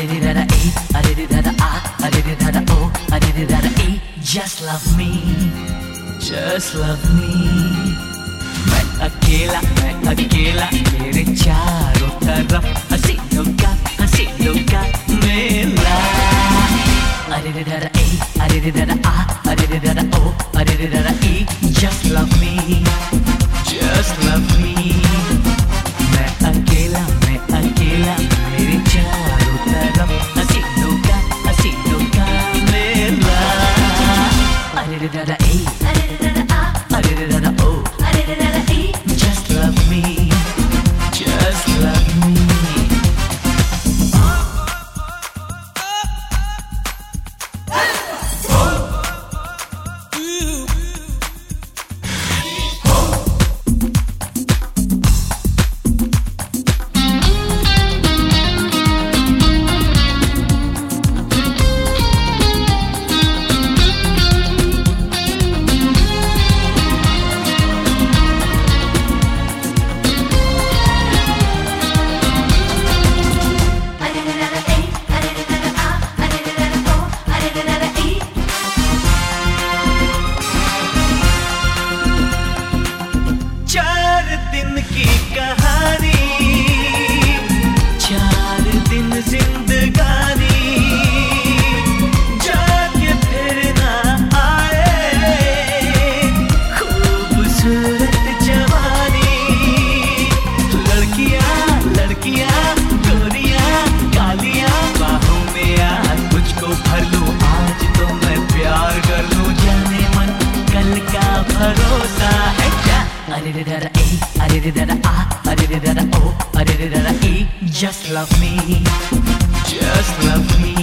Just love me, just love me. मैं अकेला मेरे चारों तरफ हसीनों का मेला. अरे रे रा ए, अरे रे रा आ, अरे रे रा ओ, अरे रे रा ई. Just love me, just love me. मैं अकेला मेरे चारों तरफ हसीनों का मेला. अरे रे रा ए, अरे रे रा आ, अरे रे रा ओ, अरे रे रा ई. Just love me, just love me. की कहानी 4 दिन जिंदगानी जाके फिर ना आए खूबसूरत जवानी. लड़कियां गोरियां कालियां बाहों में आ मुझको भर लूं आज तो मैं प्यार कर लूं. जाने मन कल का भरोसा है क्या. अरे रे रा ए, अरे रे रा आ, अरे रे रा ओ, अरे रे रा ई. Just love me, just love me.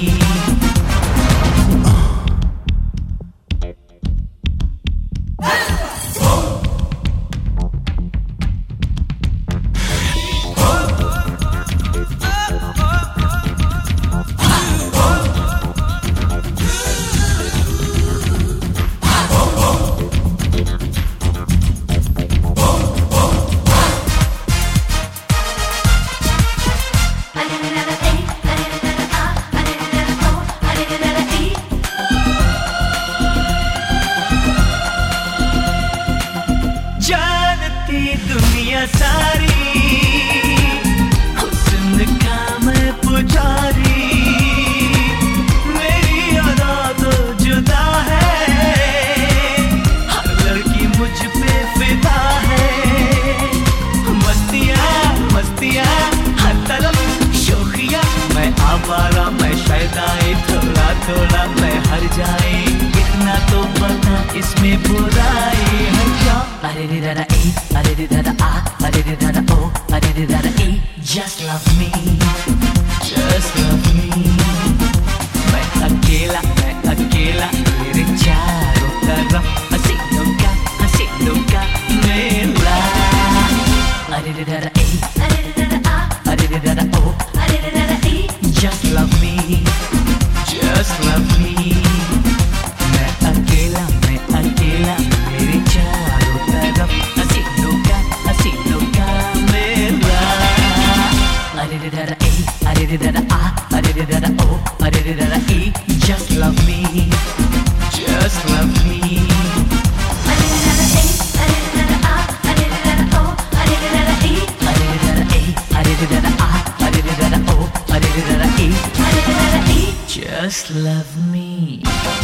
दुनिया सारी हुस्न का मैं पुजारी. मेरी अदा तो जुदा है हर लड़की मुझ पे फिदा है. मस्तियाँ हर तरफ शोखियाँ मैं आवारा मैं शैतान थोड़ा मैं हर जाए इतना तो पता इसमें बुराई है क्या. अरे रे रा ए, अरे रे रा आ, अरे रे रा ओ, अरे रे रा ई. Just love me, just love me. मैं अकेला मेरे चारों तरफ हसीनों का मेला. अरे रे रा ए, अरे रे रा आ, अरे रे रा ओ, अरे रे रा ई. Just love me, just love me. मैं अकेला मेरे चारों तरफ हसीनों का मेला. अरे रे रा ए, अरे रे रा आ, अरे रे रा ओ, अरे रे रा ई. Just love me, just love me. अरे रे रा ए, अरे रे रा आ, अरे रे रा ओ, अरे रे रा ई. अरे रे रा ए, अरे रे रा आ, अरे रे रा ओ, अरे रे रा ई. Just love me.